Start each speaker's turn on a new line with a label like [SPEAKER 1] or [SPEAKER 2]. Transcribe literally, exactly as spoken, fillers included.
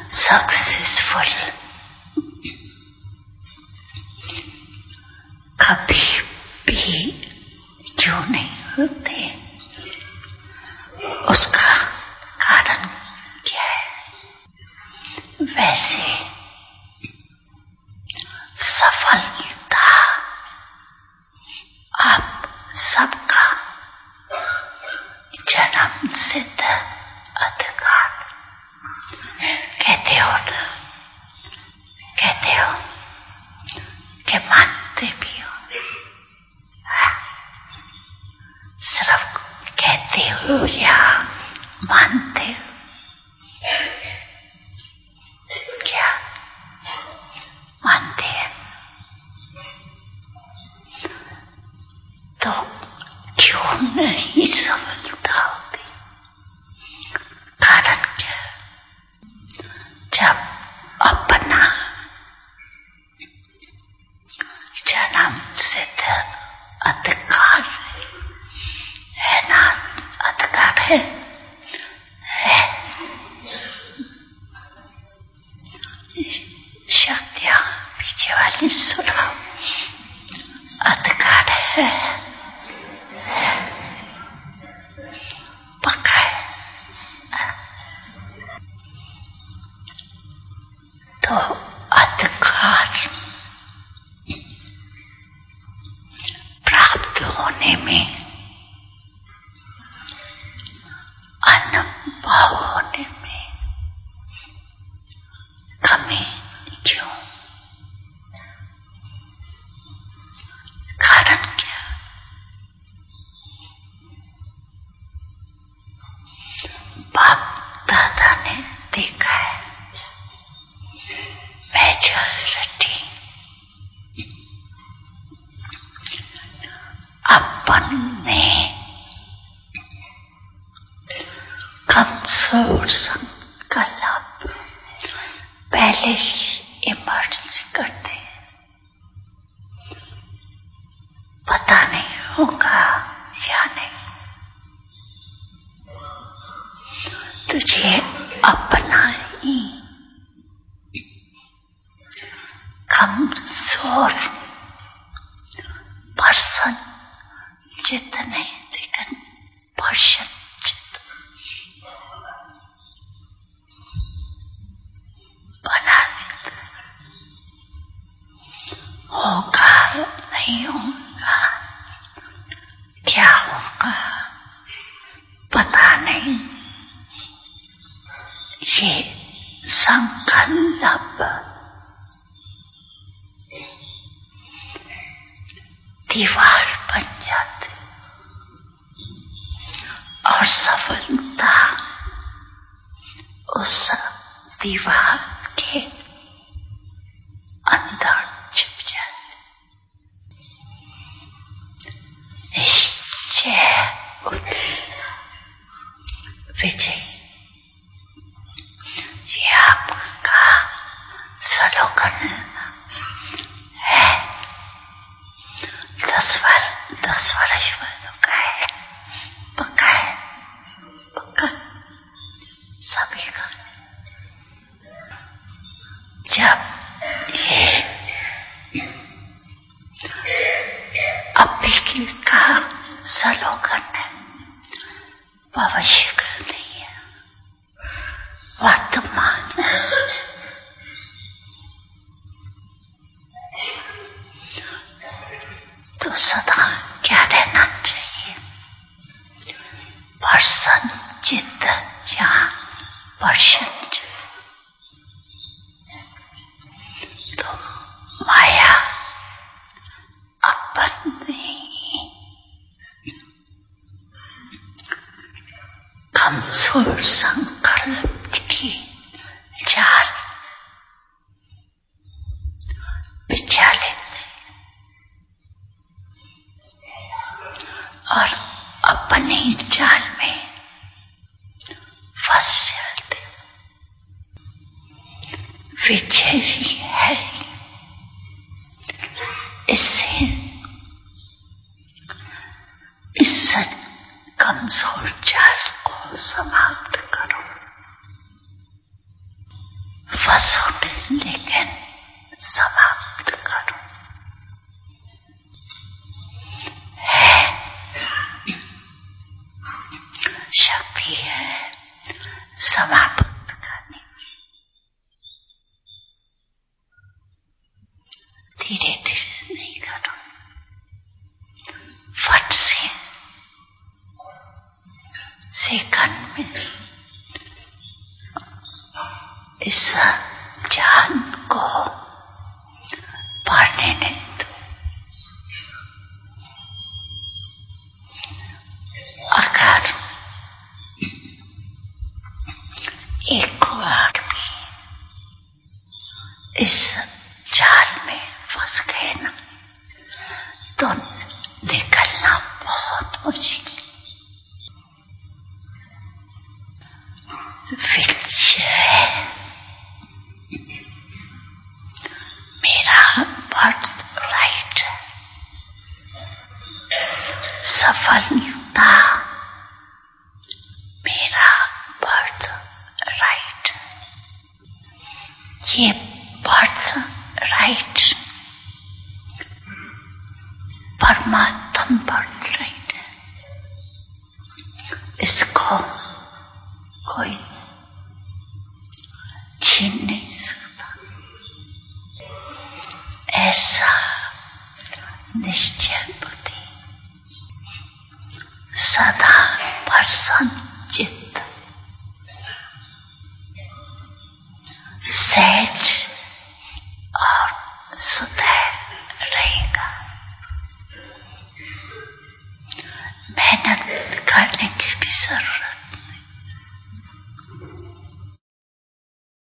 [SPEAKER 1] Successful कभी भी क्यों नहीं होते, उसका कारण क्या है? वैसे सफलता आप सबका जन्म सिद्ध अधिकार कहते हो ना, कहते हो कि मानते भी हो, सिर्फ कहते हो या मानते हो? क्या मानते हैं? तो क्यों नहीं सफलता होती? कारण क्या? जब अपना जन्म सिद्ध अधिकार है ना, अधिकार है, है शक्तियां पीछे वाली सुनाओ, अधिकार है, है पक्का है। तो अधिकार प्राप्त होने में, अनुभव होने में कमी क्यों? कारण क्या? बाप दादा ने देखा है, मेजॉरिटी अपन ने कमजोर संकल्प पहले ही इमर्ज करते हैं। पता नहीं होगा या नहीं, तुझे अपना ही कमजोर पर्सन जितने लेकिन पर्सन बना देता, होगा नहीं होगा, क्या होगा पता नहीं। ये संकल्प दीवार बन जाती और सफलता उस दीवार के अंदर छिप जाती। निश्चय बुद्धि विजय, ये आपका स्लोगन है। दस बार दस वर्ष का है, पक्का है, पक्का सभी का। जब ये अभी का स्लोगन है, भविष्य कर दिया वर्तमान, तो सदा क्या रहना चाहिए? पर्सन चित्त या पर्सन चित्त। तो माया अपने कमजोर संकल्प की चाल बिछा लेती और अपने जाल में फंस जाते। विजय ही है, इससे इस कमजोर जाल को समाप्त करो। समाप्त करने धीरे धीरे नहीं करो, फट से सेकंड में इस जान को पढ़ने नहीं दो। अगर एक बार भी इस जाल में फंस गए ना तो निकलना बहुत मुश्किल। विजय मेरा बर्थ राइट है, सफलता मेरा बर्थ राइट। ये बर्थ राइट परमात्मा